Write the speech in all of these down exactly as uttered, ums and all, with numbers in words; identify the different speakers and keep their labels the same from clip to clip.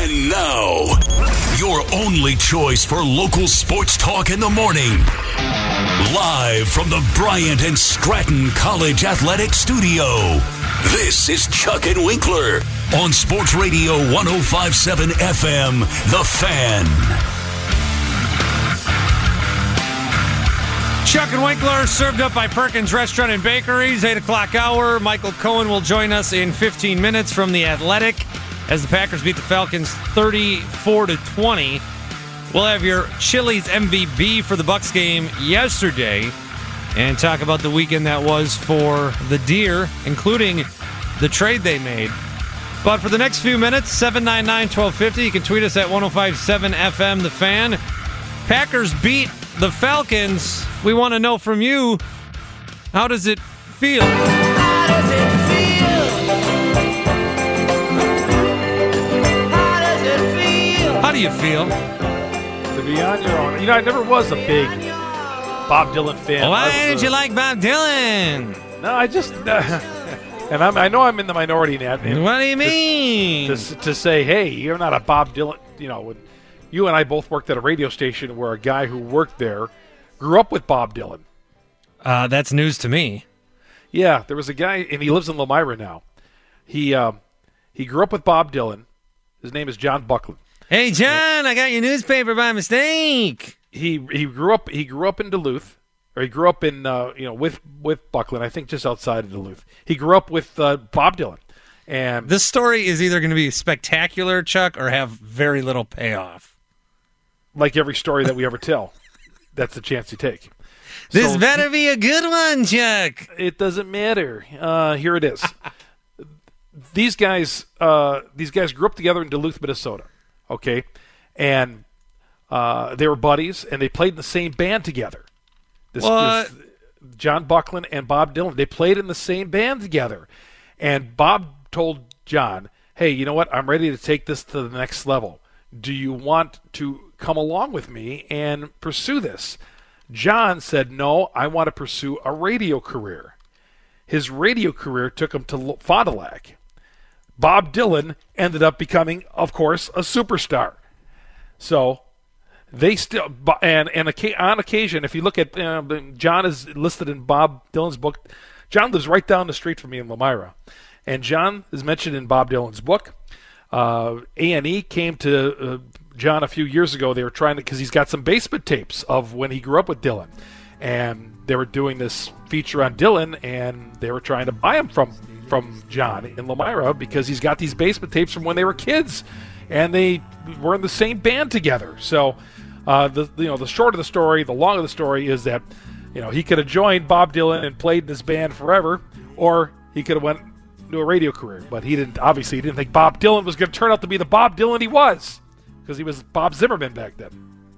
Speaker 1: And now, your only choice for local sports talk in the morning. Live from the Bryant and Stratton College Athletic Studio. This is Chuck and Winkler on Sports Radio one oh five point seven F M, The Fan.
Speaker 2: Chuck and Winkler served up by Perkins Restaurant and Bakeries, eight o'clock hour. Michael Cohen will join us in fifteen minutes from The Athletic as the Packers beat the Falcons thirty-four to twenty. We'll have your Chili's M V B for the Bucs game yesterday and talk about the weekend that was for the Deer, including the trade they made. But for the next few minutes, seven nine nine, one two five zero, you can tweet us at one oh five point seven F M, The Fan. Packers beat the Falcons. We want to know from you, how does it feel?
Speaker 3: How does it feel? How does it feel?
Speaker 2: How do you feel?
Speaker 4: To be on your own. You know, I never was a big Bob Dylan fan.
Speaker 2: Why
Speaker 4: I
Speaker 2: did
Speaker 4: was
Speaker 2: you
Speaker 4: a-
Speaker 2: like Bob Dylan?
Speaker 4: No, I just... Uh, and I'm, I know I'm in the minority in that.
Speaker 2: What do you mean?
Speaker 4: To, to, to say, hey, you're not a Bob Dylan... You know, when you and I both worked at a radio station where a guy who worked there grew up with Bob Dylan.
Speaker 2: Uh, that's news to me.
Speaker 4: Yeah, there was a guy, and he lives in Lomira now. He uh, he grew up with Bob Dylan. His name is John Buckland.
Speaker 2: Hey, John, I got your newspaper by mistake.
Speaker 4: He he grew up he grew up in Duluth, or he grew up in uh, you know with with Buckland. I think just outside of Duluth. He grew up with uh, Bob Dylan, and
Speaker 2: This story is either going to be spectacular, Chuck, or have very little payoff.
Speaker 4: like every story that we ever tell, that's the chance you take.
Speaker 2: This
Speaker 4: So
Speaker 2: better be a good one, Chuck.
Speaker 4: It doesn't matter. Uh, here it is. These guys, uh, these guys grew up together in Duluth, Minnesota. Okay, and uh, they were buddies, and they played in the same band together. This,
Speaker 2: What?
Speaker 4: this John Buckland and Bob Dylan. They played in the same band together, and Bob told John, "Hey, you know what? I'm ready to take this to the next level. Do you want to come along with me and pursue this?" John said, "No, I want to pursue a radio career." His radio career took him to Fond du Lac. Bob Dylan ended up becoming, of course, a superstar. So they still, and and on occasion, if you look at, uh, John is listed in Bob Dylan's book. John lives right down the street from me in Lomira, and John is mentioned in Bob Dylan's book. Uh, A and E came to uh, John a few years ago. They were trying to, because he's got some basement tapes of when he grew up with Dylan, and they were doing this feature on Dylan, and they were trying to buy him from from John in Lomira because he's got these basement tapes from when they were kids, and they were in the same band together. So, uh, the you know the short of the story, the long of the story is that, you know, he could have joined Bob Dylan and played in this band forever, or he could have went to a radio career. But he didn't. Obviously, he didn't think Bob Dylan was going to turn out to be the Bob Dylan he was, because he was Bob Zimmerman back then.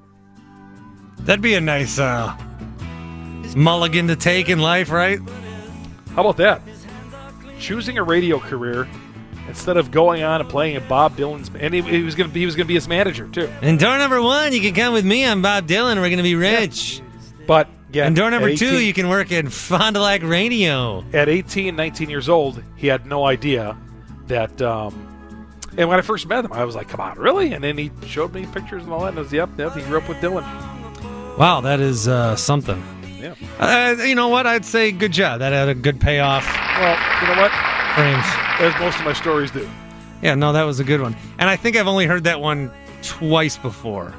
Speaker 2: That'd be a nice uh, mulligan to take in life, right?
Speaker 4: How about that? Choosing a radio career instead of going on and playing in Bob Dylan's, and he, he was going to be he was going to be his manager too.
Speaker 2: And door number one, you can come with me. I'm Bob Dylan. We're going to be rich.
Speaker 4: But yeah,
Speaker 2: And door number
Speaker 4: at
Speaker 2: two,
Speaker 4: eighteen
Speaker 2: you can work in Fond du Lac Radio.
Speaker 4: At eighteen, nineteen years old, he had no idea that. Um, and when I first met him, I was like, "Come on, really?" And then he showed me pictures and all that, and I was, "Yep, yep." He grew up with Dylan.
Speaker 2: Wow, that is uh, something.
Speaker 4: Yeah.
Speaker 2: Uh, you know what? I'd say good job. That had a good payoff.
Speaker 4: Well, you know what?
Speaker 2: Frames.
Speaker 4: As most of my stories do.
Speaker 2: Yeah, no, that was a good one. And I think I've only heard that one twice before.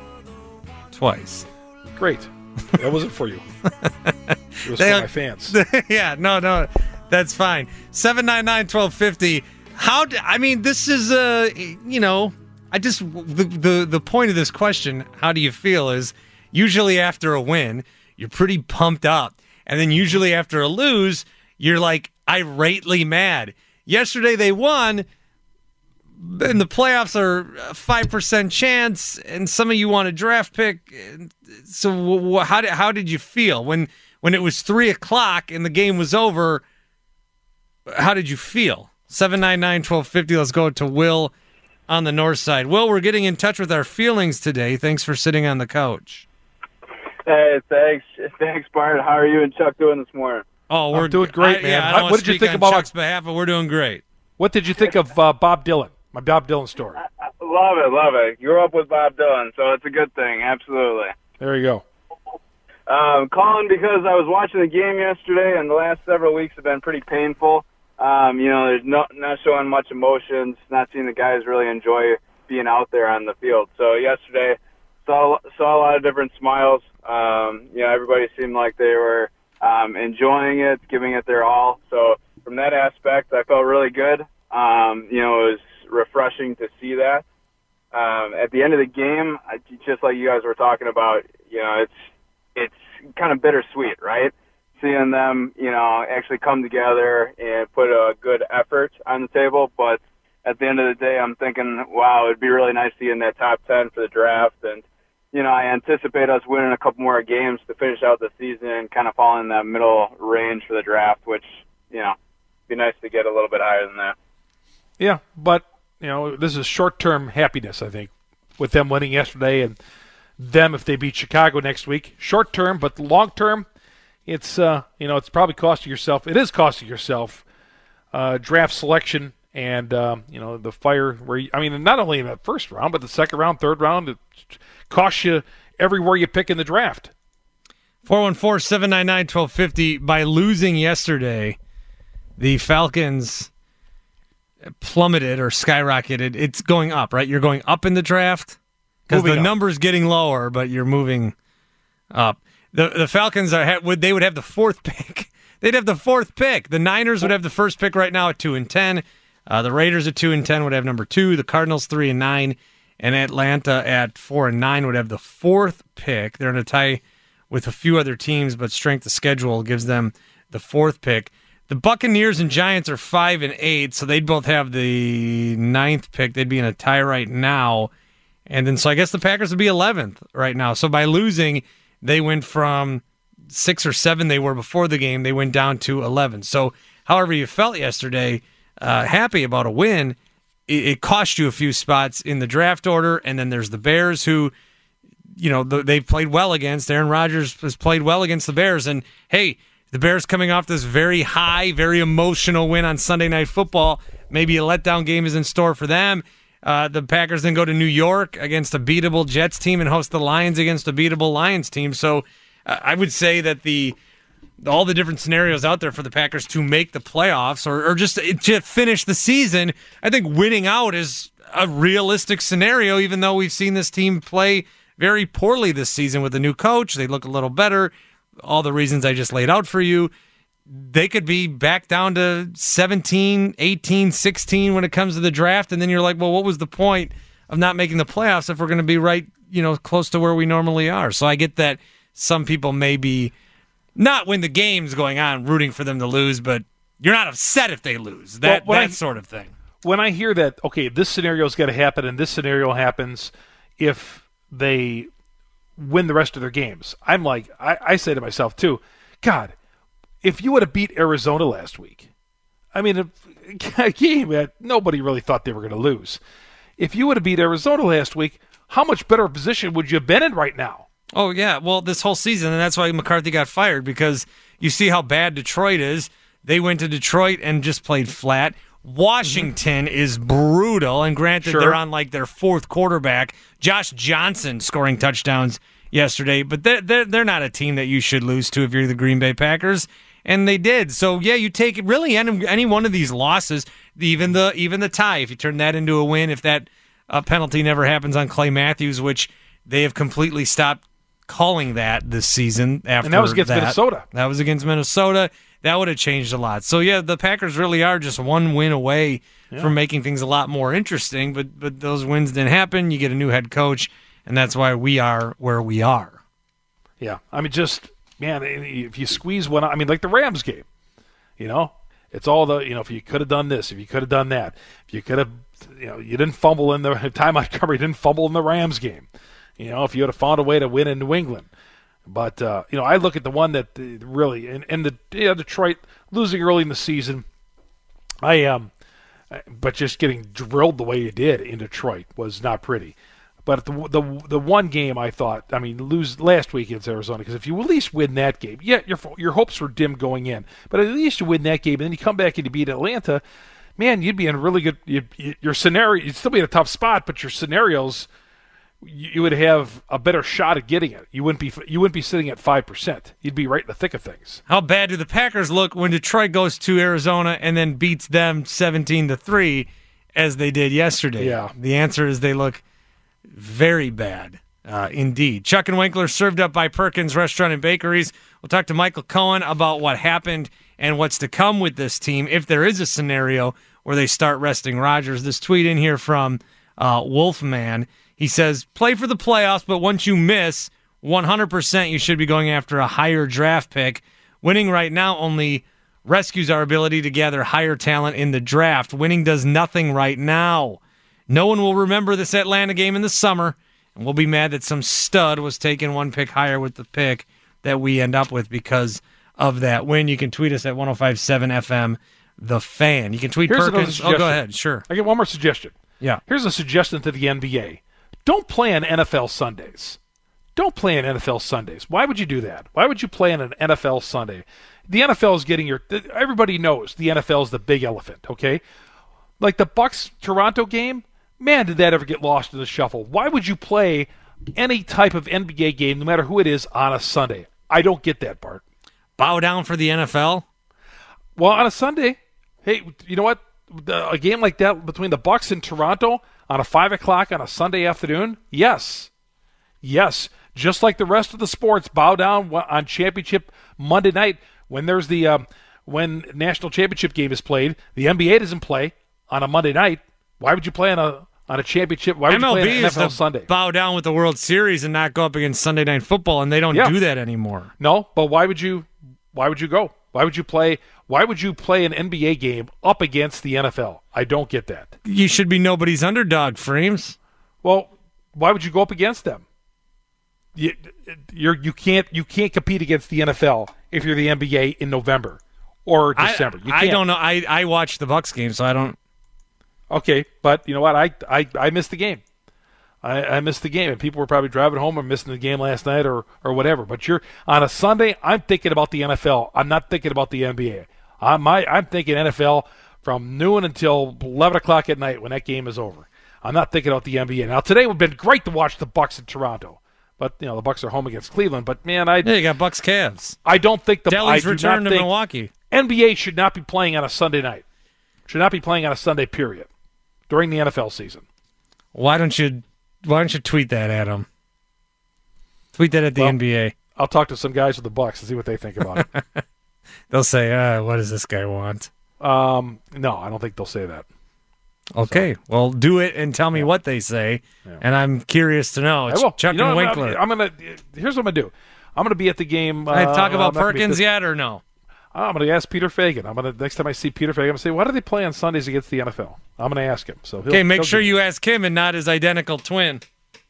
Speaker 2: Twice.
Speaker 4: Great. That wasn't for you. It was
Speaker 2: They-
Speaker 4: for my fans.
Speaker 2: Yeah, no, no, that's fine. seven nine nine, one two five zero. How, d- I mean, this is, uh, you know, I just, the, the, the point of this question, how do you feel, is usually after a win, you're pretty pumped up. And then usually after a lose, you're like irately mad. Yesterday they won, and the playoffs are a five percent chance, and some of you want a draft pick. So wh- how did, how did you feel when, when it was three o'clock and the game was over? How did you feel? seven nine nine, one two five zero. Let's go to Will on the north side. Will, we're getting in touch with our feelings today. Thanks for sitting on the couch.
Speaker 5: Hey, thanks. Thanks, Bart. How are you and Chuck doing this morning?
Speaker 2: Oh, we're
Speaker 4: I'm doing great,
Speaker 2: I,
Speaker 4: man.
Speaker 2: Yeah, I
Speaker 4: How-
Speaker 2: don't want
Speaker 4: what
Speaker 2: to
Speaker 4: did you
Speaker 2: speak
Speaker 4: think
Speaker 2: on
Speaker 4: about-
Speaker 2: Chuck's behalf, but we're doing great.
Speaker 4: What did you think of uh, Bob Dylan? My Bob Dylan story.
Speaker 5: Well, love it, love it. Grew up with Bob Dylan, so it's a good thing. Absolutely.
Speaker 4: There you go.
Speaker 5: Um, calling because I was watching the game yesterday, and the last several weeks have been pretty painful. Um, you know, there's no, not showing much emotions, not seeing the guys really enjoy being out there on the field. So yesterday, saw saw a lot of different smiles. Um, you know, everybody seemed like they were um, enjoying it, giving it their all. So from that aspect, I felt really good. Um, you know, it was refreshing to see that. Um, at the end of the game, I, just like you guys were talking about, you know, it's it's kind of bittersweet, right? Seeing them, you know, actually come together and put a good effort on the table. But at the end of the day, I'm thinking, wow, it'd be really nice to get in that top ten for the draft. And, you know, I anticipate us winning a couple more games to finish out the season and kind of fall in that middle range for the draft, which, you know, be nice to get a little bit higher than that.
Speaker 4: Yeah, but, you know, this is short-term happiness, I think, with them winning yesterday and them if they beat Chicago next week. Short-term, but long-term, it's, uh, you know, it's probably costing yourself. It is costing yourself uh, draft selection and, um, you know, the fire where, you, I mean, not only in that first round, but the second round, third round, it costs you everywhere you pick in the draft.
Speaker 2: four one four, seven nine nine, one two five zero. By losing yesterday, the Falcons plummeted or skyrocketed. It's going up, right? You're going up in the draft because the
Speaker 4: up.
Speaker 2: number's getting lower, but you're moving up. The the Falcons are would they would have the fourth pick. They'd have the fourth pick. The Niners would have the first pick right now at two and ten. Uh, the Raiders at two and ten would have number two. The Cardinals three and nine, and Atlanta at four and nine would have the fourth pick. They're in a tie with a few other teams, but strength of schedule gives them the fourth pick. The Buccaneers and Giants are five and eight, so they'd both have the ninth pick. They'd be in a tie right now, and then so I guess the Packers would be eleventh right now. So by losing, they went from six or seven they were before the game. They went down to eleven. So however you felt yesterday, uh, happy about a win, it, it cost you a few spots in the draft order. And then there's the Bears who, you know, they've played well against. Aaron Rodgers has played well against the Bears. And, hey, the Bears coming off this very high, very emotional win on Sunday Night Football. Maybe a letdown game is in store for them. Uh, the Packers then go to New York against a beatable Jets team and host the Lions against a beatable Lions team. So uh, I would say that the all the different scenarios out there for the Packers to make the playoffs or, or just to finish the season, I think winning out is a realistic scenario, even though we've seen this team play very poorly this season with a new coach. They look a little better. All the reasons I just laid out for you. They could be back down to seventeen, eighteen, sixteen when it comes to the draft, and then you're like, well, what was the point of not making the playoffs if we're going to be right, you know, close to where we normally are? So I get that some people may be not when the game's going on rooting for them to lose, but you're not upset if they lose. That
Speaker 4: well,
Speaker 2: that
Speaker 4: I,
Speaker 2: sort of thing.
Speaker 4: When I hear that, okay, this scenario's got to happen, and this scenario happens if they win the rest of their games, I'm like, I, I say to myself too, God, if you would have beat Arizona last week, I mean, a game that nobody really thought they were going to lose. If you would have beat Arizona last week, how much better position would you have been in right now?
Speaker 2: Oh, yeah. Well, this whole season, and that's why McCarthy got fired, because you see how bad Detroit is. They went to Detroit and just played flat. Washington mm-hmm. is brutal, and granted,
Speaker 4: sure.
Speaker 2: they're on like their fourth quarterback. Josh Johnson scoring touchdowns yesterday, but they're, they're, they're not a team that you should lose to if you're the Green Bay Packers. And they did. So, yeah, you take really any, any one of these losses, even the even the tie, if you turn that into a win, if that uh, penalty never happens on Clay Matthews, which they have completely stopped calling that this season. After
Speaker 4: and that was against
Speaker 2: that.
Speaker 4: Minnesota.
Speaker 2: That was against Minnesota. That would have changed a lot. So, yeah, the Packers really are just one win away yeah. from making things a lot more interesting. But, but those wins didn't happen. You get a new head coach, and that's why we are where we are.
Speaker 4: Yeah, I mean, just... Man, if you squeeze one, I mean, like the Rams game, you know, it's all the, you know, if you could have done this, if you could have done that, if you could have, you know, you didn't fumble in the Ty Montgomery didn't fumble in the Rams game, you know, if you would have found a way to win in New England. But, uh, you know, I look at the one that really, and, and the yeah, Detroit losing early in the season, I um, but just getting drilled the way you did in Detroit was not pretty. But the, the the one game I thought, I mean, lose last week against Arizona, because if you at least win that game, yeah, your your hopes were dim going in, but at least you win that game, and then you come back and you beat Atlanta. man, you'd be in a really good. You, you, your scenario, you'd still be in a tough spot, but your scenarios, you, you would have a better shot at getting it. You wouldn't be. You wouldn't be sitting at five percent. You'd be right in the thick of things.
Speaker 2: How bad do the Packers look when Detroit goes to Arizona and then beats them seventeen to three, as they did yesterday?
Speaker 4: Yeah.
Speaker 2: The answer is they look very bad. Uh, indeed. Chuck and Winkler, served up by Perkins Restaurant and Bakeries. We'll talk to Michael Cohen about what happened and what's to come with this team if there is a scenario where they start resting Rodgers. This tweet in here from uh, Wolfman. He says, play for the playoffs, but once you miss, one hundred percent you should be going after a higher draft pick. Winning right now only rescues our ability to gather higher talent in the draft. Winning does nothing right now. No one will remember this Atlanta game in the summer, and we'll be mad that some stud was taken one pick higher with the pick that we end up with because of that win. You can tweet us at ten fifty-seven F M, The Fan. You can tweet
Speaker 4: Here's
Speaker 2: Perkins. Oh, go ahead. Sure.
Speaker 4: I get one more suggestion.
Speaker 2: Yeah.
Speaker 4: Here's a suggestion to the N B A. Don't play on N F L Sundays. Don't play on N F L Sundays. Why would you do that? Why would you play on an N F L Sunday? The N F L is getting your... Everybody knows the N F L is the big elephant, okay? Like the Bucks-Toronto game, man, did that ever get lost in the shuffle. Why would you play any type of N B A game, no matter who it is, on a Sunday? I don't get that, Bart.
Speaker 2: Bow down for the N F L?
Speaker 4: Well, on a Sunday, hey, you know what? The, a game like that between the Bucks and Toronto on a five o'clock on a Sunday afternoon, yes. Yes. Just like the rest of the sports, bow down on championship Monday night when there's the um, when national championship game is played. The N B A doesn't play on a Monday night. Why would you play on a on a championship? Why would
Speaker 2: M L B
Speaker 4: you play on an N
Speaker 2: is
Speaker 4: F L
Speaker 2: to
Speaker 4: Sunday?
Speaker 2: bow down with the World Series and not go up against Sunday Night Football, and they don't
Speaker 4: Yeah.
Speaker 2: do that anymore.
Speaker 4: No, but why would you? Why would you go? Why would you play? Why would you play an N B A game up against the N F L? I don't get that.
Speaker 2: You should be nobody's underdog, Freems.
Speaker 4: Well, why would you go up against them? You, you're you can't you can't compete against the N F L if you're the N B A in November or December.
Speaker 2: I,
Speaker 4: You
Speaker 2: I
Speaker 4: can't.
Speaker 2: don't know. I, I watched the Bucks game, so I don't.
Speaker 4: Okay, but you know what? I I, I missed the game. I, I missed the game, and people were probably driving home or missing the game last night or or whatever. But you're on a Sunday. I'm thinking about the N F L. I'm not thinking about the N B A. I'm my I'm thinking N F L from noon until eleven o'clock at night when that game is over. I'm not thinking about the N B A. Now today would have been great to watch the Bucks in Toronto, but you know the Bucks are home against Cleveland. But man, I
Speaker 2: Yeah, you got Bucks Cavs.
Speaker 4: I don't think the
Speaker 2: Deli's
Speaker 4: I do
Speaker 2: return
Speaker 4: not
Speaker 2: to
Speaker 4: think
Speaker 2: Milwaukee.
Speaker 4: N B A should not be playing on a Sunday night. Should not be playing on a Sunday period during the N F L season.
Speaker 2: Why don't you Why don't you tweet that, Adam? Tweet that at the
Speaker 4: Well,
Speaker 2: N B A.
Speaker 4: I'll talk to some guys with the Bucks and see what they think about it.
Speaker 2: They'll say, uh, "What does this guy want?"
Speaker 4: um, no, I don't think they'll say that.
Speaker 2: Okay, well, do it and tell me what they say,
Speaker 4: Yeah.
Speaker 2: and I'm curious to know.
Speaker 4: I
Speaker 2: It's
Speaker 4: will.
Speaker 2: Chuck
Speaker 4: You know,
Speaker 2: and
Speaker 4: I'm
Speaker 2: Winkler.
Speaker 4: gonna, I'm gonna. Here's what I'm gonna do. I'm gonna be at the game. Uh,
Speaker 2: I talk about
Speaker 4: I'm not gonna be at
Speaker 2: Perkins
Speaker 4: the-
Speaker 2: yet or no?
Speaker 4: I'm gonna ask Peter Fagan. I'm gonna next time I see Peter Fagan, I'm gonna say, "Why do they play on Sundays against the N F L?" I'm gonna ask him. So he'll,
Speaker 2: Okay, make
Speaker 4: he'll
Speaker 2: sure
Speaker 4: give me-
Speaker 2: you ask him and not his identical twin.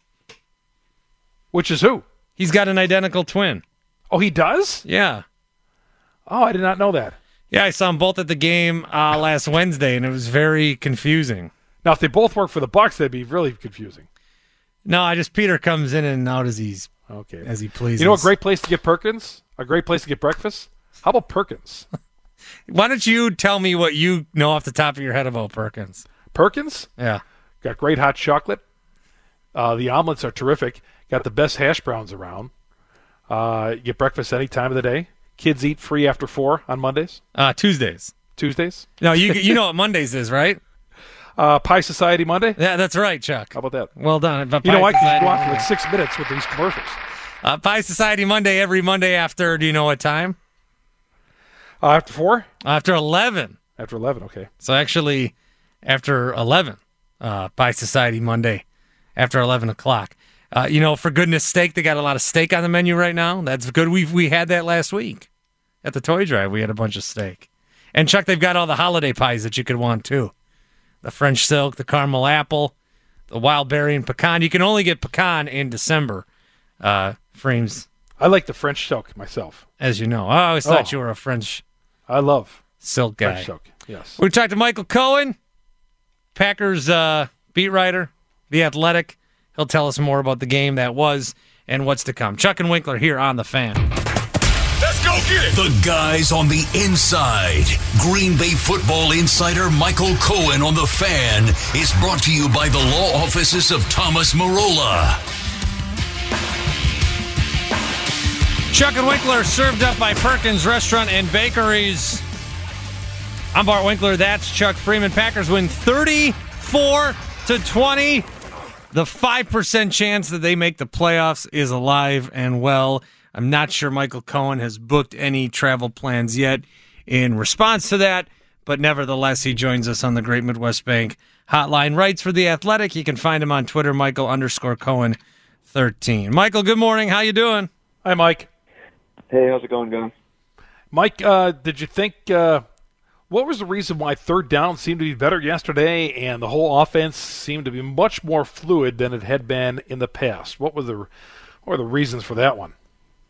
Speaker 4: Which is who?
Speaker 2: He's got an identical twin.
Speaker 4: Oh, he does.
Speaker 2: Yeah.
Speaker 4: Oh, I did not know that.
Speaker 2: Yeah, I saw them both at the game uh, last Wednesday, and it was very confusing.
Speaker 4: Now, if they both work for the Bucks, that'd be really confusing.
Speaker 2: No, I just Peter comes in and out as he's
Speaker 4: Okay.
Speaker 2: as he pleases.
Speaker 4: You know a great place to get Perkins? A great place to get breakfast? How about Perkins?
Speaker 2: Why don't you tell me what you know off the top of your head about Perkins?
Speaker 4: Perkins
Speaker 2: Yeah.
Speaker 4: got great hot chocolate. Uh, the omelets are terrific. Got the best hash browns around. Uh, you get breakfast any time of the day. Kids eat free after four on Mondays,
Speaker 2: Uh, Tuesdays.
Speaker 4: Tuesdays.
Speaker 2: No, you you know what Mondays is, right?
Speaker 4: Uh, Pie Society Monday.
Speaker 2: Yeah, that's right, Chuck.
Speaker 4: How about that?
Speaker 2: Well done. But
Speaker 4: You know
Speaker 2: Pie
Speaker 4: why? Because you
Speaker 2: Society
Speaker 4: go on for
Speaker 2: Monday.
Speaker 4: like six minutes with these commercials.
Speaker 2: Uh, Pie Society Monday every Monday after, do you know what time?
Speaker 4: Uh, after four?
Speaker 2: After eleven.
Speaker 4: After eleven, okay.
Speaker 2: So actually, after eleven, uh, Pie Society Monday, after eleven o'clock. Uh, you know, for goodness sake, they got a lot of steak on the menu right now. That's good. We we had that last week at the toy drive. We had a bunch of steak. And Chuck, they've got all the holiday pies that you could want too. The French silk, the caramel apple, the wild berry and pecan. You can only get pecan in December. Uh, Frames,
Speaker 4: I like the French silk myself.
Speaker 2: as you know. I always thought
Speaker 4: Oh.
Speaker 2: you were a French
Speaker 4: I love
Speaker 2: silk guy.
Speaker 4: French silk. Yes.
Speaker 2: We talked to Michael Cohen, Packers uh, beat writer, The Athletic. He'll tell us more about the game that was and what's to come. Chuck and Winkler here on The Fan.
Speaker 1: Let's go! Go get it! The guys on the inside. Green Bay football insider Michael Cohen on The Fan is brought to you by the law offices of Thomas Marola.
Speaker 2: Chuck and Winkler served up by Perkins Restaurant and Bakeries. I'm Bart Winkler. That's Chuck Freeman. Packers win thirty-four to twenty. The five percent chance that they make the playoffs is alive and well. I'm not sure Michael Cohen has booked any travel plans yet in response to that, but nevertheless, he joins us on the Great Midwest Bank hotline. Writes for The Athletic. You can find him on Twitter, Michael underscore Cohen thirteen. Michael, good morning. How you doing?
Speaker 4: Hi, Mike.
Speaker 5: Hey, how's it going, guys?
Speaker 4: Mike, uh, did you think uh, what was the reason why third down seemed to be better yesterday and the whole offense seemed to be much more fluid than it had been in the past? What were the what were the reasons for that one?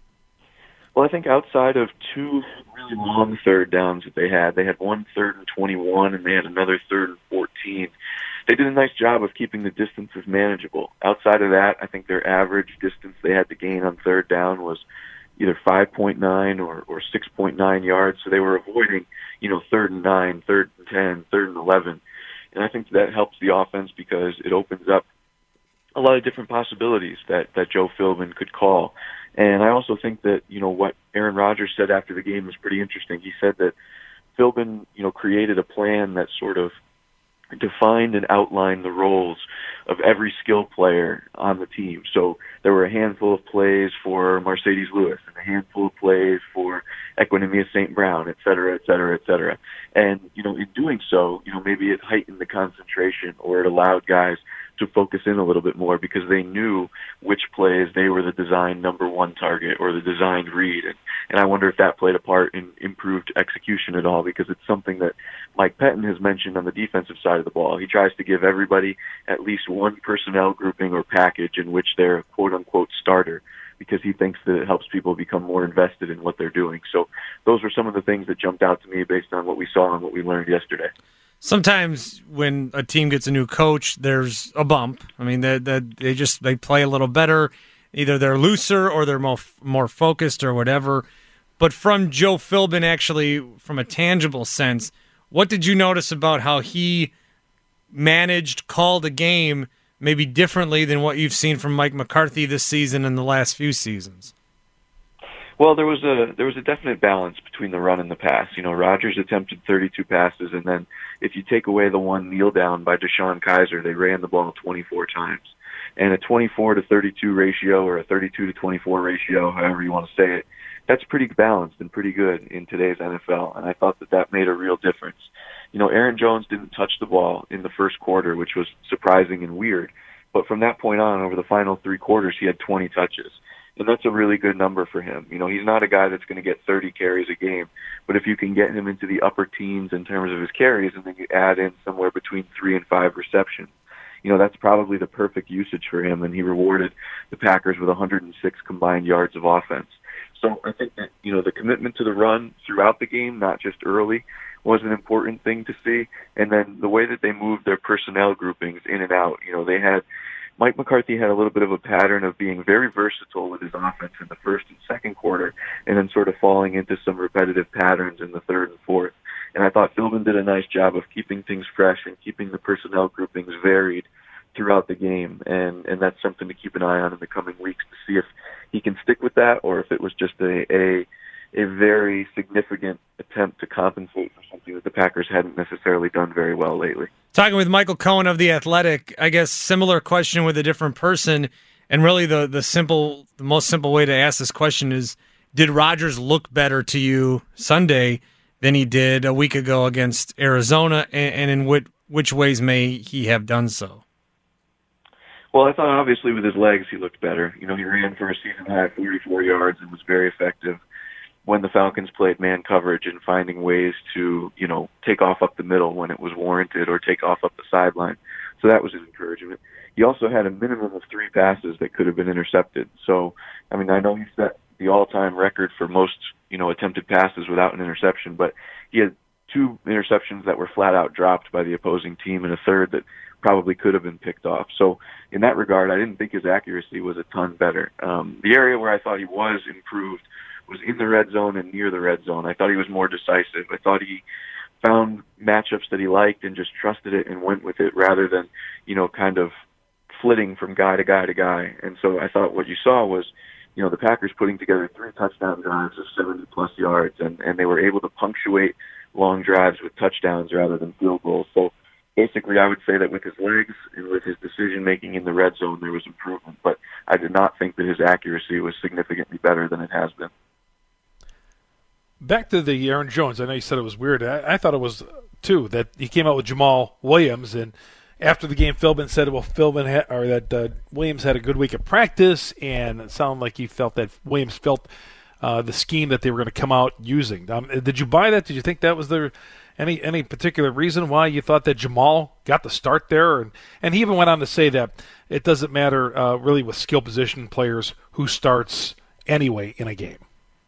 Speaker 6: Well, I think outside of two really long third downs that they had, they had one third and twenty-one and they had another third and fourteen. They did a nice job of keeping the distances manageable. Outside of that, I think their average distance they had to gain on third down was either five point nine or, or six point nine yards. So they were avoiding, you know, third and nine, third and ten, third and eleven. And I think that helps the offense because it opens up a lot of different possibilities that, that Joe Philbin could call. And I also think that, you know, what Aaron Rodgers said after the game was pretty interesting. He said that Philbin, you know, created a plan that sort of defined and outlined the roles of every skill player on the team. So there were a handful of plays for Mercedes Lewis and a handful of plays for Equinemius Saint Brown, et cetera, et cetera, et cetera. And, you know, in doing so, you know, maybe it heightened the concentration or it allowed guys to focus in a little bit more because they knew which plays they were the design number one target or the designed read. And, and I wonder if that played a part in improved execution at all because it's something that Mike Pettin has mentioned on the defensive side of the ball. He tries to give everybody at least one personnel grouping or package in which they're a quote-unquote starter because he thinks that it helps people become more invested in what they're doing. So those were some of the things that jumped out to me based on what we saw and what we learned yesterday.
Speaker 2: Sometimes when a team gets a new coach, there's a bump. I mean, they, they, they just they play a little better. Either they're looser or they're more more focused or whatever. But from Joe Philbin, actually, from a tangible sense, what did you notice about how he managed, called a game maybe differently than what you've seen from Mike McCarthy this season and the last few seasons?
Speaker 6: Well, there was a there was a definite balance between the run and the pass. You know, Rodgers attempted thirty-two passes, and then if you take away the one kneel down by DeShone Kizer, they ran the ball twenty-four times. And a twenty-four to thirty-two ratio or a thirty-two to twenty-four ratio, however you want to say it, that's pretty balanced and pretty good in today's N F L. And I thought that that made a real difference. You know, Aaron Jones didn't touch the ball in the first quarter, which was surprising and weird. But from that point on, over the final three quarters, he had twenty touches. And that's a really good number for him. You know, he's not a guy that's going to get thirty carries a game, but if you can get him into the upper teens in terms of his carries and then you add in somewhere between three and five receptions, you know, that's probably the perfect usage for him, and he rewarded the Packers with one hundred six combined yards of offense. So I think that, you know, the commitment to the run throughout the game, not just early, was an important thing to see. And then the way that they moved their personnel groupings in and out, you know, they had Mike McCarthy had a little bit of a pattern of being very versatile with his offense in the first and second quarter and then sort of falling into some repetitive patterns in the third and fourth. And I thought Philbin did a nice job of keeping things fresh and keeping the personnel groupings varied throughout the game. And, and that's something to keep an eye on in the coming weeks to see if he can stick with that or if it was just a, a, a very significant attempt to compensate for something that the Packers hadn't necessarily done very well lately.
Speaker 2: Talking with Michael Cohen of The Athletic, I guess similar question with a different person, and really the the simple, the most simple way to ask this question is, did Rodgers look better to you Sunday than he did a week ago against Arizona, and, and in which, which ways may he have done so?
Speaker 6: Well, I thought obviously with his legs he looked better. You know, he ran for a season-high forty-four yards and was very effective when the Falcons played man coverage and finding ways to, you know, take off up the middle when it was warranted or take off up the sideline. So that was his encouragement. He also had a minimum of three passes that could have been intercepted. So, I mean, I know he set the all-time record for most, you know, attempted passes without an interception, but he had two interceptions that were flat out dropped by the opposing team and a third that probably could have been picked off. So in that regard, I didn't think his accuracy was a ton better. Um, the area where I thought he was improved was in the red zone and near the red zone. I thought he was more decisive. I thought he found matchups that he liked and just trusted it and went with it rather than, you know, kind of flitting from guy to guy to guy. And so I thought what you saw was, you know, the Packers putting together three touchdown drives of seventy-plus yards, and, and they were able to punctuate long drives with touchdowns rather than field goals. So basically, I would say that with his legs and with his decision-making in the red zone, there was improvement. But I did not think that his accuracy was significantly better than it has been.
Speaker 4: Back to the Aaron Jones. I know you said it was weird. I, I thought it was, too, that he came out with Jamal Williams, and after the game, Philbin said, well, Philbin had, or that uh, Williams had a good week of practice, and it sounded like he felt that Williams felt uh, the scheme that they were going to come out using. Um, did you buy that? Did you think that was there any any particular reason why you thought that Jamal got the start there? And, and he even went on to say that it doesn't matter uh, really with skill position players who starts anyway in a game.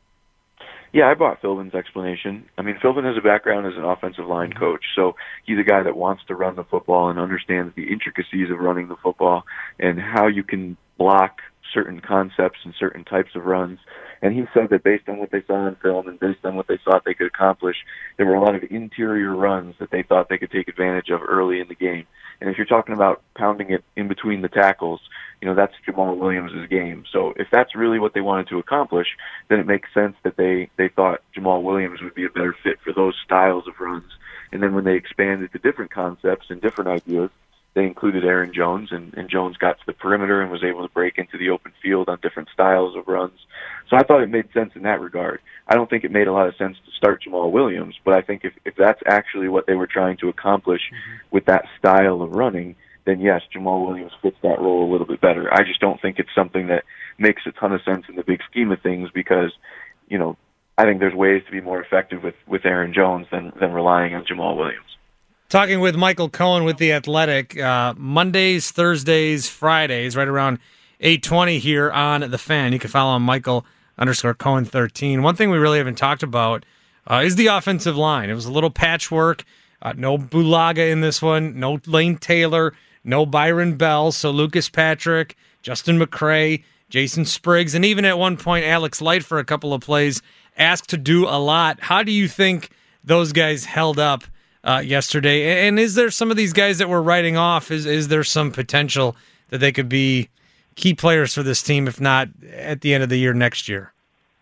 Speaker 6: Yeah, I bought Philbin's explanation. I mean, Philbin has a background as an offensive line coach, so he's a guy that wants to run the football and understands the intricacies of running the football and how you can block certain concepts and certain types of runs. And he said that based on what they saw on film and based on what they thought they could accomplish, there were a lot of interior runs that they thought they could take advantage of early in the game. And if you're talking about pounding it in between the tackles, you know, that's Jamal Williams' game. So if that's really what they wanted to accomplish, then it makes sense that they, they thought Jamal Williams would be a better fit for those styles of runs. And then when they expanded to different concepts and different ideas, they included Aaron Jones, and, and Jones got to the perimeter and was able to break into the open field on different styles of runs. So I thought it made sense in that regard. I don't think it made a lot of sense to start Jamal Williams, but I think if, if that's actually what they were trying to accomplish mm-hmm. with that style of running, then yes, Jamal Williams fits that role a little bit better. I just don't think it's something that makes a ton of sense in the big scheme of things because, you know, I think there's ways to be more effective with, with Aaron Jones than, than relying on Jamal Williams.
Speaker 2: Talking with Michael Cohen with The Athletic, uh, Mondays, Thursdays, Fridays, right around eight twenty here on The Fan. You can follow him, Michael underscore Cohen thirteen. One thing we really haven't talked about uh, is the offensive line. It was a little patchwork. Uh, no Bulaga in this one. No Lane Taylor. No Byron Bell. So Lucas Patrick, Justin McCray, Jason Spriggs, and even at one point Alex Light for a couple of plays asked to do a lot. How do you think those guys held up Uh, yesterday? And is there some of these guys that we're writing off, is is there some potential that they could be key players for this team, if not at the end of the year next year?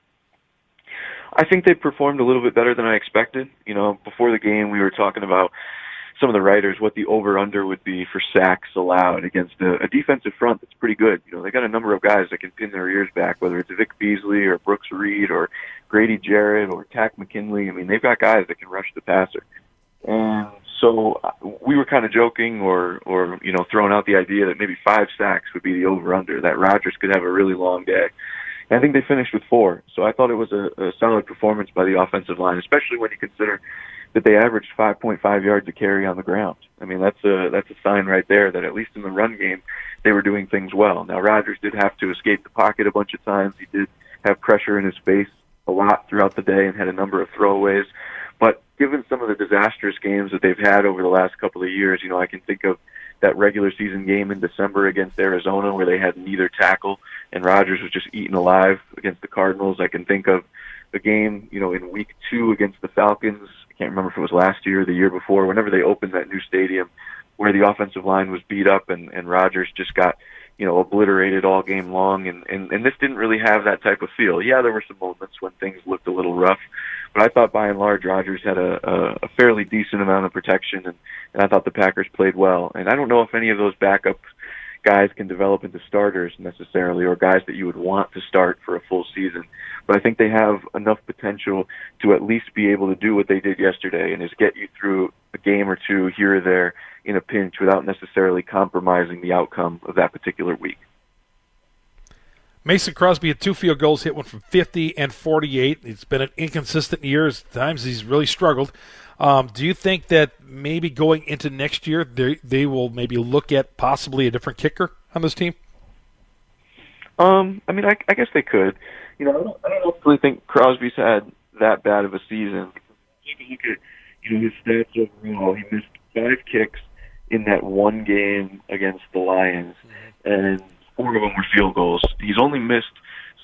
Speaker 6: I think they performed a little bit better than I expected. You know, before the game we were talking about some of the writers, what the over-under would be for sacks allowed against a, a defensive front that's pretty good. You know, they got a number of guys that can pin their ears back, whether it's Vic Beasley or Brooks Reed or Grady Jarrett or Tack McKinley. I mean, they've got guys that can rush the passer. And so we were kind of joking or, or, you know, throwing out the idea that maybe five sacks would be the over-under, that Rodgers could have a really long day. And I think they finished with four. So I thought it was a, a solid performance by the offensive line, especially when you consider that they averaged five point five yards a carry on the ground. I mean, that's a, that's a sign right there that at least in the run game, they were doing things well. Now, Rodgers did have to escape the pocket a bunch of times. He did have pressure in his face a lot throughout the day and had a number of throwaways. But given some of the disastrous games that they've had over the last couple of years, you know, I can think of that regular season game in December against Arizona where they had neither tackle and Rodgers was just eaten alive against the Cardinals. I can think of the game, you know, in week two against the Falcons. I can't remember if it was last year or the year before, whenever they opened that new stadium where the offensive line was beat up and, and Rodgers just got, you know, obliterated all game long. And, and, and this didn't really have that type of feel. Yeah, there were some moments when things looked a little rough, but I thought by and large Rodgers had a, a, a fairly decent amount of protection, and, and I thought the Packers played well. And I don't know if any of those backup guys can develop into starters necessarily, or guys that you would want to start for a full season. But I think they have enough potential to at least be able to do what they did yesterday, and is get you through a game or two here or there in a pinch without necessarily compromising the outcome of that particular week.
Speaker 4: Mason Crosby had two field goals, hit one from fifty and forty-eight. It's been an inconsistent year. At times he's really struggled. Um, do you think that maybe going into next year they they will maybe look at possibly a different kicker on this team?
Speaker 6: Um, I mean, I, I guess they could. You know, I don't, I don't really think Crosby's had that bad of a season. Take a look at, you know, his stats overall. He missed five kicks in that one game against the Lions, and four of them were field goals. He's only missed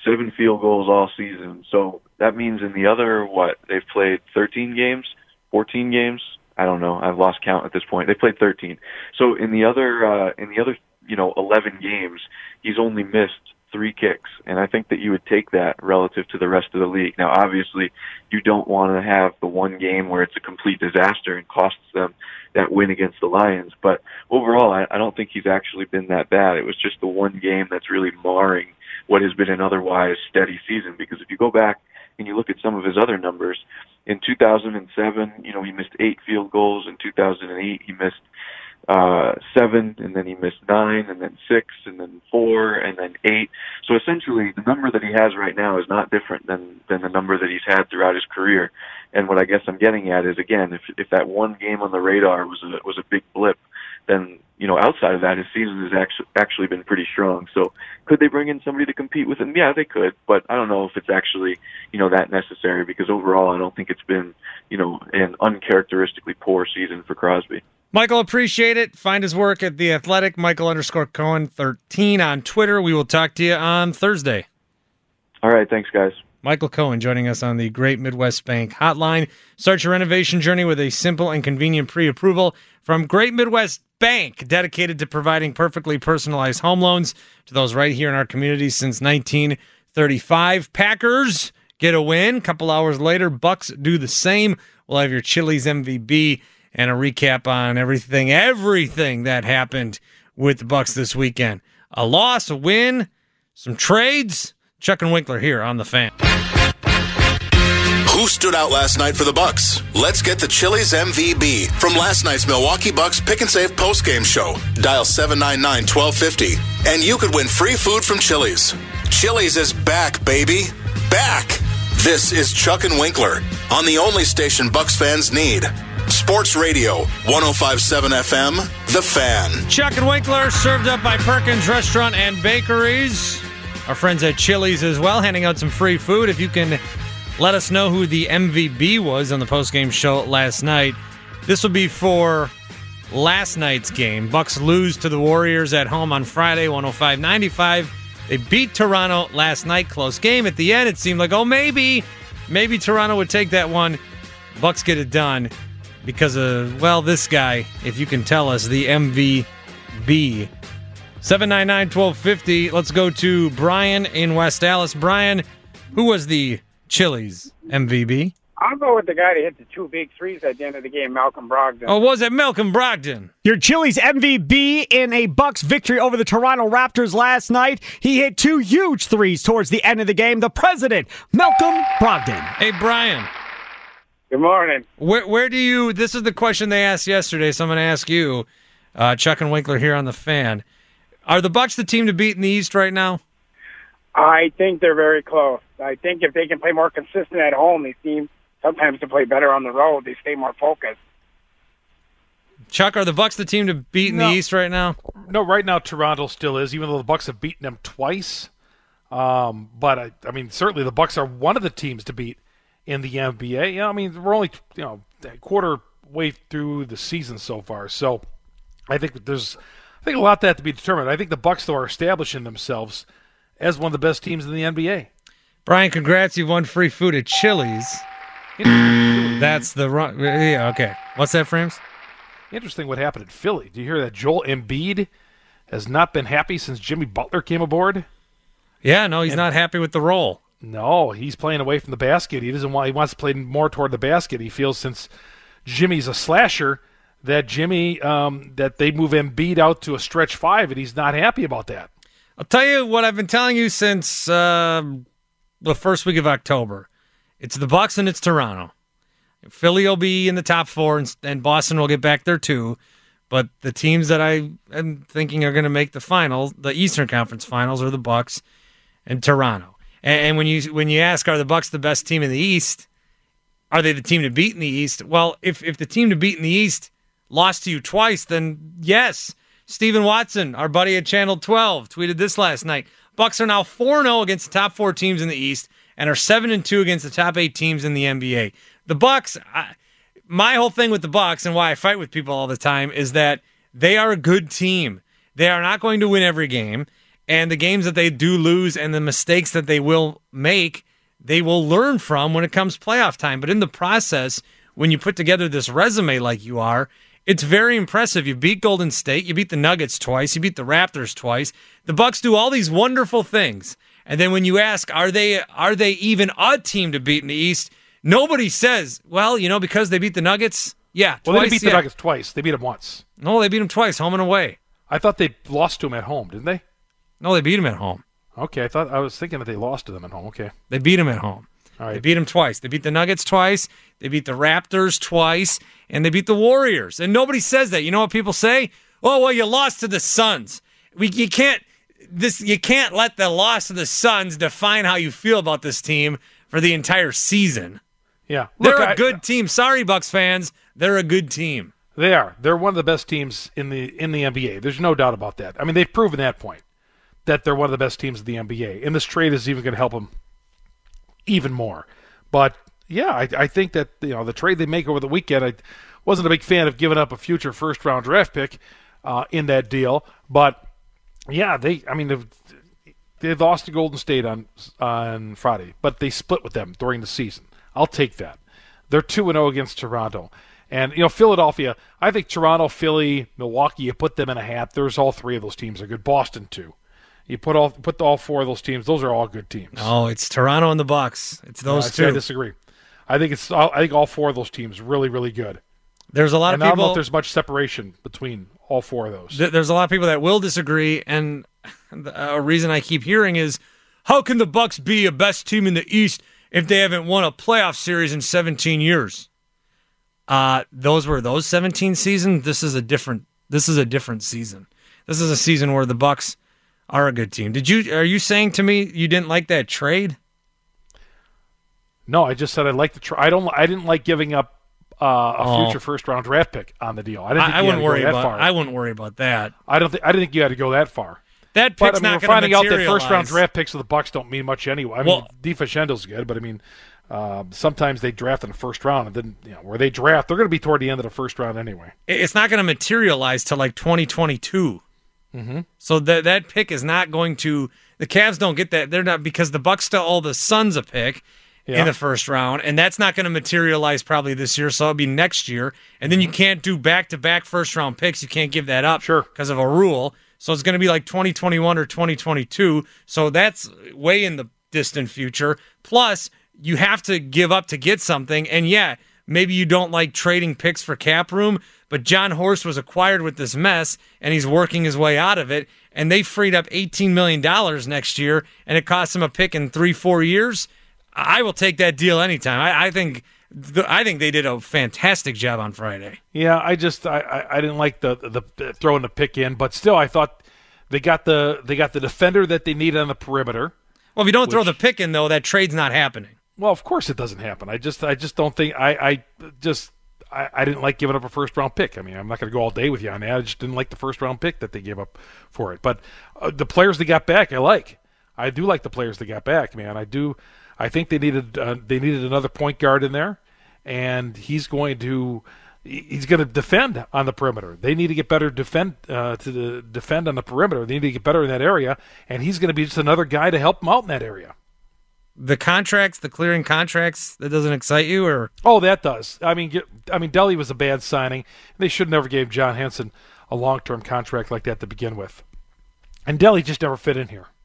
Speaker 6: seven field goals all season. So that means in the other, what, they've played thirteen games, fourteen games? I don't know. I've lost count at this point. They played thirteen. So in the other, uh, in the other, you know, eleven games, he's only missed three kicks. And I think that you would take that relative to the rest of the league. Now, obviously, you don't want to have the one game where it's a complete disaster and costs them that win against the Lions. But overall, I, I don't think he's actually been that bad. It was just the one game that's really marring what has been an otherwise steady season. Because if you go back and you look at some of his other numbers, in two thousand seven, you know, he missed eight field goals. In two thousand eight, he missed uh, seven, and then he missed nine, and then six, and then four, and then eight. So essentially, the number that he has right now is not different than than the number that he's had throughout his career. And what I guess I'm getting at is, again, if if that one game on the radar was a, was a big blip, then, you know, outside of that, his season has actually actually been pretty strong. So could they bring in somebody to compete with him? Yeah, they could, but I don't know if it's actually, you know, that necessary, because overall, I don't think it's been, you know, an uncharacteristically poor season for Crosby.
Speaker 2: Michael, appreciate it. Find his work at The Athletic, Michael underscore Cohen thirteen on Twitter. We will talk to you on Thursday.
Speaker 6: All right, thanks, guys.
Speaker 2: Michael Cohen joining us on the Great Midwest Bank Hotline. Start your renovation journey with a simple and convenient pre-approval from Great Midwest Bank, dedicated to providing perfectly personalized home loans to those right here in our community since nineteen thirty-five. Packers get a win. A couple hours later, Bucks do the same. We'll have your Chili's M V B and a recap on everything, everything that happened with the Bucks this weekend. A loss, a win, some trades. Chuck and Winkler here on The Fan.
Speaker 7: Who stood out last night for the Bucks? Let's get the Chili's M V B from last night's Milwaukee Bucks Pick and Save postgame show. Dial seven nine nine, one two five zero and you could win free food from Chili's. Chili's is back, baby. Back! This is Chuck and Winkler on the only station Bucks fans need. Sports Radio, one oh five point seven F M, The Fan.
Speaker 2: Chuck and Winkler, served up by Perkins Restaurant and Bakeries. Our friends at Chili's as well, handing out some free food. If you can let us know who the M V B was on the postgame show last night. This will be for last night's game. Bucks lose to the Warriors at home on Friday, one oh five ninety-five. They beat Toronto last night. Close game. At the end, it seemed like, oh, maybe, maybe Toronto would take that one. Bucks get it done because of, well, this guy, if you can tell us, the M V B. seven nine nine, one two five zero. Let's go to Brian in West Dallas. Brian, who was the Chili's M V B?
Speaker 8: I'll go with the guy that hit the two big threes at the end of the game, Malcolm Brogdon.
Speaker 2: Oh, was it Malcolm Brogdon?
Speaker 9: Your Chili's M V B in a Bucks victory over the Toronto Raptors last night. He hit two huge threes towards the end of the game. The president, Malcolm Brogdon.
Speaker 2: Hey, Brian.
Speaker 8: Good morning.
Speaker 2: Where, where do you, this is the question they asked yesterday, so I'm going to ask you, uh, Chuck and Winkler here on The Fan. Are the Bucks the team to beat in the East right now?
Speaker 8: I think they're very close. I think if they can play more consistent at home, they seem sometimes to play better on the road. They stay more focused.
Speaker 2: Chuck, are the Bucks the team to beat in
Speaker 4: No.
Speaker 2: the East right now?
Speaker 4: No, right now Toronto still is, even though the Bucks have beaten them twice. Um, but I, I mean, certainly the Bucks are one of the teams to beat in the N B A. Yeah, I mean, we're only you know a quarter way through the season so far, so I think that there's I think a lot that to be determined. I think the Bucks though are establishing themselves as one of the best teams in the N B A.
Speaker 2: Brian, congrats! You won free food at Chili's. That's the run. Yeah, okay. What's that, Frames?
Speaker 4: Interesting what happened at Philly. Do you hear that Joel Embiid has not been happy since Jimmy Butler came aboard?
Speaker 2: Yeah, no, he's
Speaker 4: And-
Speaker 2: not happy with the role.
Speaker 4: No, he's playing away from the basket. He doesn't want. He wants to play more toward the basket. He feels since Jimmy's a slasher that Jimmy um, that they move Embiid out to a stretch five, and he's not happy about that.
Speaker 2: I'll tell you what I've been telling you since uh, the first week of October. It's the Bucks and it's Toronto. Philly will be in the top four, and, and Boston will get back there too. But the teams that I am thinking are going to make the finals, the Eastern Conference Finals, are the Bucks and Toronto. And, and when you when you ask, are the Bucks the best team in the East? Are they the team to beat in the East? Well, if if the team to beat in the East lost to you twice, then yes. Stephen Watson, our buddy at Channel twelve, tweeted this last night. Bucks are now four and oh against the top four teams in the East and are seven and two against the top eight teams in the N B A. The Bucks, I, my whole thing with the Bucks and why I fight with people all the time is that they are a good team. They are not going to win every game, And the games that they do lose and the mistakes that they will make, they will learn from when it comes playoff time. But in the process, when you put together this resume like you are, it's very impressive. You beat Golden State, you beat the Nuggets twice, you beat the Raptors twice. The Bucks do all these wonderful things. And then when you ask, are they are they even a team to beat in the East? Nobody says, well, you know, because they beat the Nuggets. Yeah,
Speaker 4: well,
Speaker 2: twice,
Speaker 4: they beat
Speaker 2: yeah.
Speaker 4: the Nuggets twice. They beat them once.
Speaker 2: No, they beat them twice, home and away.
Speaker 4: I thought they lost to them at home, didn't they?
Speaker 2: No, they beat them at home.
Speaker 4: Okay, I thought I was thinking that they lost to them at home. Okay,
Speaker 2: they beat them at home.
Speaker 4: All right.
Speaker 2: They beat them twice. They beat the Nuggets twice. They beat the Raptors twice, and they beat the Warriors. And nobody says that. You know what people say? Oh, well, you lost to the Suns. We you can't this you can't let the loss to the Suns define how you feel about this team for the entire season.
Speaker 4: Yeah,
Speaker 2: they're
Speaker 4: Look,
Speaker 2: a
Speaker 4: I-
Speaker 2: good team. Sorry, Bucks fans, they're a good team.
Speaker 4: They are. They're one of the best teams in the in the N B A. There's no doubt about that. I mean, they've proven that point, that they're one of the best teams in the N B A. And this trade is even going to help them even more. But yeah, I, I think that you know the trade they make over the weekend. I wasn't a big fan of giving up a future first round draft pick uh, in that deal, but yeah, they. I mean, they've, they lost to Golden State on on Friday, but they split with them during the season. I'll take that. They're two and zero against Toronto. And, you know, Philadelphia, I think Toronto, Philly, Milwaukee, you put them in a hat. There's all three of those teams are good. Boston, too. You put all put all four of those teams. Those are all good teams.
Speaker 2: Oh, it's Toronto and the Bucks. It's those
Speaker 4: Yeah, I see, I
Speaker 2: two.
Speaker 4: disagree. I think it's. I think all four of those teams really, really good.
Speaker 2: There's a lot
Speaker 4: and
Speaker 2: of
Speaker 4: I don't know
Speaker 2: people.
Speaker 4: if there's much separation between all four of those.
Speaker 2: th- there's a lot of people that will disagree, and a reason I keep hearing is, how can the Bucks be a best team in the East if they haven't won a playoff series in seventeen years? Uh, those were those seventeen seasons. This is a different. This is a different season. This is a season where the Bucks are a good team. Did you? Are you saying to me you didn't like that trade?
Speaker 4: No, I just said I like the. Tr- I don't. I didn't like giving up uh, a
Speaker 2: Oh.
Speaker 4: future first round draft pick on the deal. I didn't. Think
Speaker 2: I, I
Speaker 4: you had
Speaker 2: wouldn't
Speaker 4: to go
Speaker 2: worry
Speaker 4: that
Speaker 2: about.
Speaker 4: far.
Speaker 2: I wouldn't worry about that.
Speaker 4: I don't think. I didn't think you had to go that far.
Speaker 2: That
Speaker 4: But
Speaker 2: pick's
Speaker 4: I mean,
Speaker 2: not
Speaker 4: we're
Speaker 2: going to
Speaker 4: finding out that
Speaker 2: materialize.
Speaker 4: first round draft picks of the Bucks don't mean much anyway. I mean,
Speaker 2: Well-
Speaker 4: DiFascendo's good, but I mean, uh, sometimes they draft in the first round, and then you know where they draft, they're going to be toward the end of the first round anyway.
Speaker 2: It's not going to materialize till like twenty twenty-two.
Speaker 4: Mm-hmm.
Speaker 2: So that that pick is not going to. The Cavs don't get that. They're not because the Bucks still owe the Suns a pick
Speaker 4: Yeah.
Speaker 2: in the first round, and that's not going to materialize probably this year. So it'll be next year, and then you can't do back to back first round picks. You can't give that up,
Speaker 4: Sure.
Speaker 2: because of a rule. So it's going to be like twenty twenty-one or twenty twenty-two. So that's way in the distant future. Plus, you have to give up to get something. And yeah, maybe you don't like trading picks for cap room, but John Horst was acquired with this mess, and he's working his way out of it. And they freed up eighteen million dollars next year, and it cost him a pick in three, four years. I will take that deal anytime. I, I think the, I think they did a fantastic job on Friday.
Speaker 4: Yeah, I just I, I, I didn't like the, the the throwing the pick in, but still I thought they got the they got the defender that they need on the perimeter.
Speaker 2: Well, if you don't throw
Speaker 4: Which-
Speaker 2: the pick in, though, that trade's not happening.
Speaker 4: Well, of course it doesn't happen. I just I just don't think I I just I, I didn't like giving up a first round pick. I mean, I'm not going to go all day with you on that. I just didn't like the first round pick that they gave up for it. But uh, the players they got back, I like. I do like the players they got back, man. I do. I think they needed uh, they needed another point guard in there, and he's going to he's going to defend on the perimeter. They need to get better defend uh, to the, defend on the perimeter. They need to get better in that area, and he's going to be just another guy to help them out in that area.
Speaker 2: The contracts, the clearing contracts, that doesn't excite you, or
Speaker 4: Oh, that does. I mean, get, I mean, Delhi was a bad signing. They should never gave John Henson a long-term contract like that to begin with. And Delhi just never fit in here.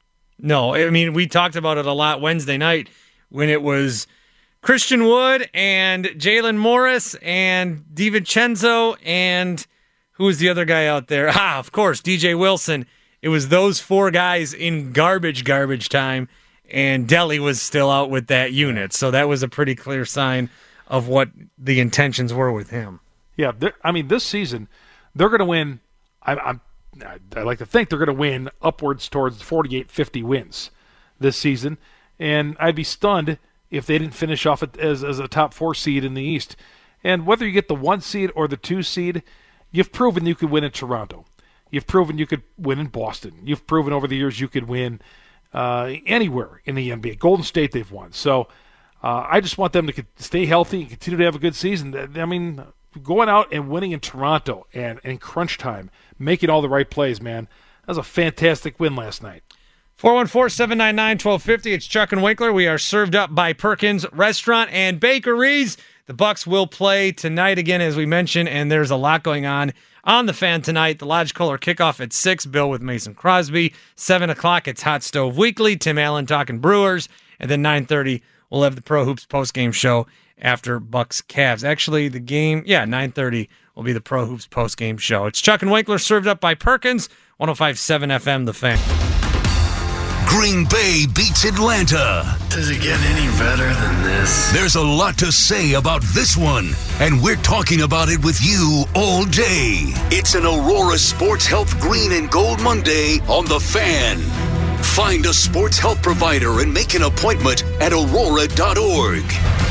Speaker 2: no? I mean, we talked about it a lot Wednesday night when it was Christian Wood and Jalen Morris and DiVincenzo and who was the other guy out there? Ah, of course, D J Wilson. It was those four guys in garbage, garbage time, and Delhi was still out with that unit. So that was a pretty clear sign of what the intentions were with him.
Speaker 4: Yeah, they're- I mean, this season they're going to win. I, I'm, I like to think they're going to win upwards towards forty-eight, fifty wins this season, and I'd be stunned if they didn't finish off it as as a top four seed in the East. And whether you get the one seed or the two seed, you've proven you could win in Toronto. You've proven you could win in Boston. You've proven over the years you could win uh, anywhere in the N B A. Golden State they've won. So uh, I just want them to stay healthy and continue to have a good season. I mean, going out and winning in Toronto and in crunch time, making all the right plays, man, That was a fantastic win last night.
Speaker 2: four one four, seven nine nine, one two five zero. It's Chuck and Winkler. We are served up by Perkins Restaurant and Bakeries. The Bucks will play tonight again, as we mentioned, and there's a lot going on on the Fan tonight. The Lodge Kohler kickoff at six, Bill with Mason Crosby. seven o'clock, it's Hot Stove Weekly, Tim Allen talking Brewers. And then nine thirty, we'll have the Pro Hoops postgame show after Bucks Cavs. Actually, the game, yeah, nine thirty will be the Pro Hoops postgame show. It's Chuck and Winkler, served up by Perkins, one oh five point seven F M, The Fan.
Speaker 1: Green Bay beats Atlanta.
Speaker 10: Does it get any better than this?
Speaker 1: There's a lot to say about this one, and we're talking about it with you all day. It's an Aurora Sports Health Green and Gold Monday on The Fan. Find a sports health provider and make an appointment at aurora dot org.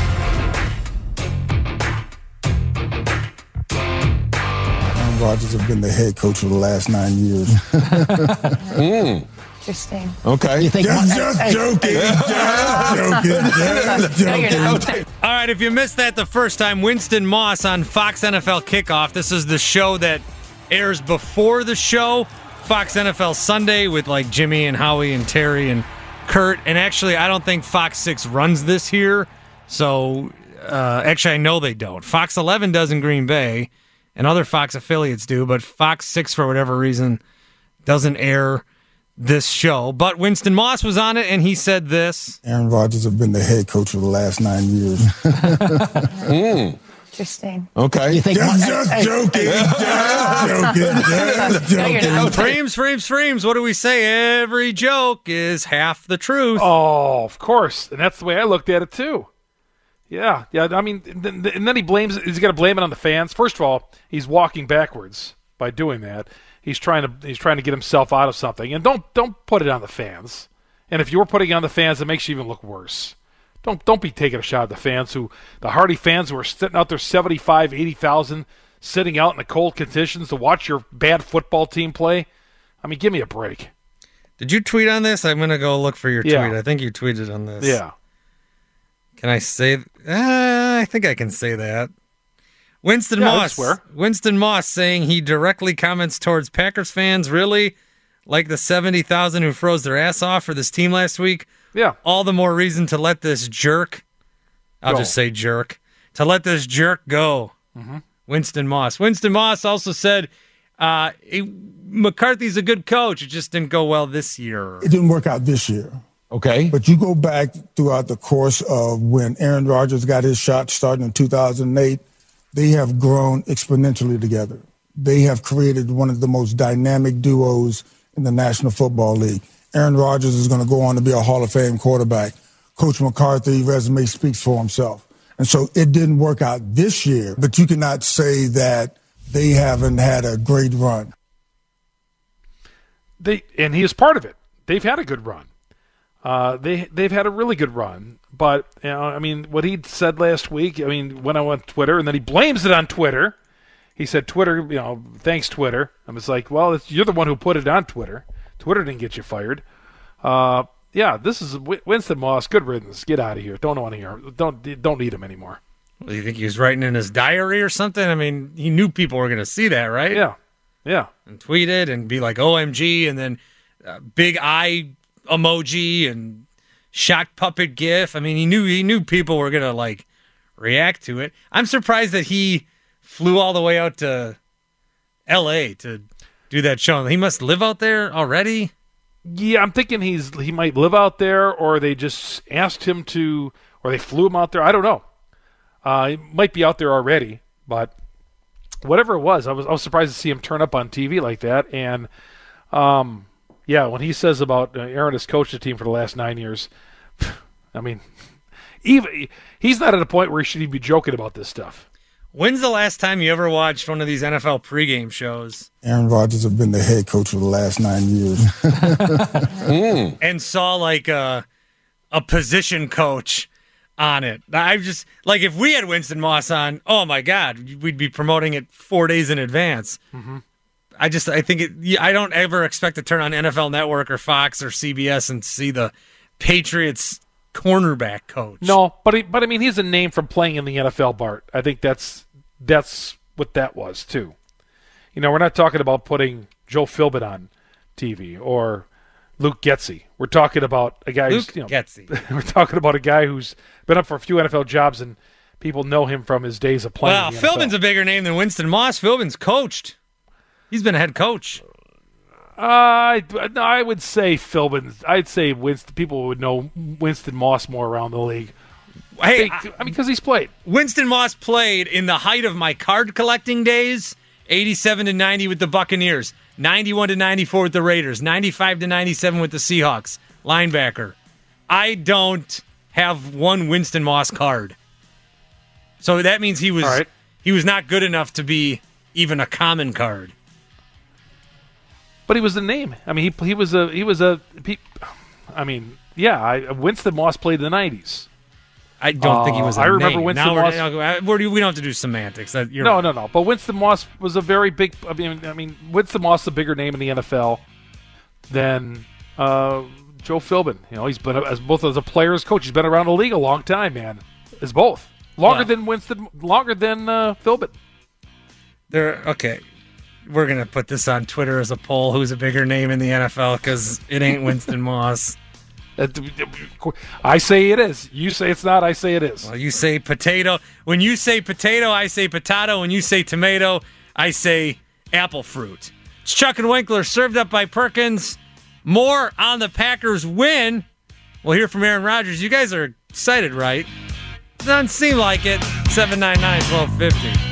Speaker 11: Aaron Rodgers has been the head coach for the last nine years.
Speaker 12: mm. Interesting.
Speaker 11: Okay.
Speaker 12: You think
Speaker 11: just,
Speaker 12: one,
Speaker 11: just
Speaker 12: hey,
Speaker 11: joking.
Speaker 12: Hey.
Speaker 11: Just joking. Just joking.
Speaker 2: All right, if you missed that the first time, Winston Moss on Fox N F L Kickoff. This is the show that airs before the show, Fox N F L Sunday, with like Jimmy and Howie and Terry and Kurt. And actually, I don't think Fox six runs this here. So, uh, actually, I know they don't. Fox eleven does in Green Bay, and other Fox affiliates do, but Fox six, for whatever reason, doesn't air this show. But Winston Moss was on it, and he said this.
Speaker 11: Aaron Rodgers has been the head coach for the last nine years.
Speaker 12: mm. Interesting.
Speaker 11: Okay.
Speaker 12: You think
Speaker 11: just,
Speaker 12: one,
Speaker 11: just
Speaker 12: hey,
Speaker 11: joking.
Speaker 12: Hey.
Speaker 11: Just joking. Just joking.
Speaker 2: Frames, frames, frames. What do we say? Every joke is half the truth.
Speaker 4: Oh, of course. And that's the way I looked at it, too. Yeah. Yeah. I mean, and then he blames, he's got to blame it on the fans. First of all, he's walking backwards by doing that. He's trying to he's trying to get himself out of something. And don't don't put it on the fans. And if you're putting it on the fans, it makes you even look worse. Don't don't be taking a shot at the fans, who the hardy fans who are sitting out there seventy-five, eighty thousand, sitting out in the cold conditions to watch your bad football team play. I mean, give me a break.
Speaker 2: Did you tweet on this? I'm going to go look for your
Speaker 4: yeah.
Speaker 2: tweet. I think you tweeted on this.
Speaker 4: Yeah.
Speaker 2: Can I say? Uh, I think I can say that. Winston
Speaker 4: yeah,
Speaker 2: Moss. Winston Moss saying he directly comments towards Packers fans. Really, like the seventy thousand who froze their ass off for this team last week.
Speaker 4: Yeah.
Speaker 2: All the more reason to let this jerk. I'll
Speaker 4: go.
Speaker 2: just say jerk. To let this jerk go.
Speaker 4: Mm-hmm.
Speaker 2: Winston Moss. Winston Moss also said uh, he, McCarthy's a good coach. It just didn't go well this year.
Speaker 11: It didn't work out this year.
Speaker 13: Okay.
Speaker 11: But you go back throughout the course of when Aaron Rodgers got his shot starting in two thousand eight, they have grown exponentially together. They have created one of the most dynamic duos in the National Football League. Aaron Rodgers is going to go on to be a Hall of Fame quarterback. Coach McCarthy's resume speaks for himself. And so it didn't work out this year, but you cannot say that they haven't had a great run.
Speaker 4: They and he is part of it. They've had a good run. Uh, they they've had a really good run. But you know, I mean, what he said last week. I mean, when I went to Twitter, and then he blames it on Twitter. He said, "Twitter, you know, thanks Twitter." I was like, "Well, it's, you're the one who put it on Twitter. Twitter didn't get you fired." Uh, yeah, this is Winston Moss. Good riddance. Get out of here. Don't want to hear. Don't don't need him anymore.
Speaker 2: Well, you think he was writing in his diary or something? I mean, he knew people were going to see that, right?
Speaker 4: Yeah, yeah.
Speaker 2: And tweet it and be like, O M G, and then uh, big eye emoji and shock puppet gif. I mean, he knew he knew people were going to, like, react to it. I'm surprised that he flew all the way out to L A to do that show. He must live out there already?
Speaker 4: Yeah, I'm thinking he's he might live out there, or they just asked him to, or they flew him out there. I don't know. Uh, he might be out there already, but whatever it was, I was I was surprised to see him turn up on T V like that. And um, yeah, when he says about uh, Aaron has coached the team for the last nine years, I mean, even he's not at a point where he should even be joking about this stuff.
Speaker 2: When's the last time you ever watched one of these N F L pregame shows?
Speaker 11: Aaron Rodgers has been the head coach for the last nine years.
Speaker 2: mm. And saw like a, a position coach on it. I just, like, if we had Winston Moss on, oh my God, we'd be promoting it four days in advance.
Speaker 4: Mm-hmm.
Speaker 2: I just, I think it, I don't ever expect to turn on N F L Network or Fox or C B S and see the Patriots cornerback coach.
Speaker 4: No, but he, but I mean, he's a name from playing in the N F L, Bart. I think that's that's what that was too. You know, we're not talking about putting Joe Philbin on T V, or Luke Getsy. We're talking about a guy
Speaker 2: Luke
Speaker 4: who's, you know,
Speaker 2: Getsy.
Speaker 4: We're talking about a guy who's been up for a few N F L jobs, and people know him from his days of playing.
Speaker 2: Well,
Speaker 4: in the N F L.
Speaker 2: Philbin's a bigger name than Winston Moss. Philbin's coached. He's been a head coach.
Speaker 4: Uh, I, no, I would say Philbin. I'd say Winston. People would know Winston Moss more around the league.
Speaker 2: Hey,
Speaker 4: I, I mean, because he's played.
Speaker 2: Winston Moss played in the height of my card collecting days, eighty-seven to ninety with the Buccaneers, ninety-one to ninety-four with the Raiders, ninety-five to ninety-seven with the Seahawks. Linebacker. I don't have one Winston Moss card. So that means he was
Speaker 4: All right.
Speaker 2: he was not good enough to be even a common card.
Speaker 4: But he was the name. I mean, he he was a he was a. He, I mean, yeah. I, Winston Moss played in the nineties.
Speaker 2: I don't uh, think he was a
Speaker 4: I remember
Speaker 2: name.
Speaker 4: Winston
Speaker 2: now
Speaker 4: Moss.
Speaker 2: We're, we're, we don't have to do semantics. That, you're
Speaker 4: no,
Speaker 2: right.
Speaker 4: no, no. But Winston Moss was a very big. I mean, I mean, Winston Moss is a bigger name in the N F L than uh, Joe Philbin. You know, he's been a, as both as a player as coach. He's been around the league a long time, man. As both longer
Speaker 2: Wow.
Speaker 4: than Winston, longer than uh, Philbin.
Speaker 2: There. Okay. We're going to put this on Twitter as a poll. Who's a bigger name in the N F L? Because it ain't Winston Moss.
Speaker 4: I say it is. You say it's not. I say it is.
Speaker 2: Well, you say potato. When you say potato, I say potato. When you say tomato, I say apple fruit. It's Chuck and Winkler, served up by Perkins. More on the Packers win. We'll hear from Aaron Rodgers. You guys are excited, right? Doesn't seem like it. seven nine nine, twelve fifty.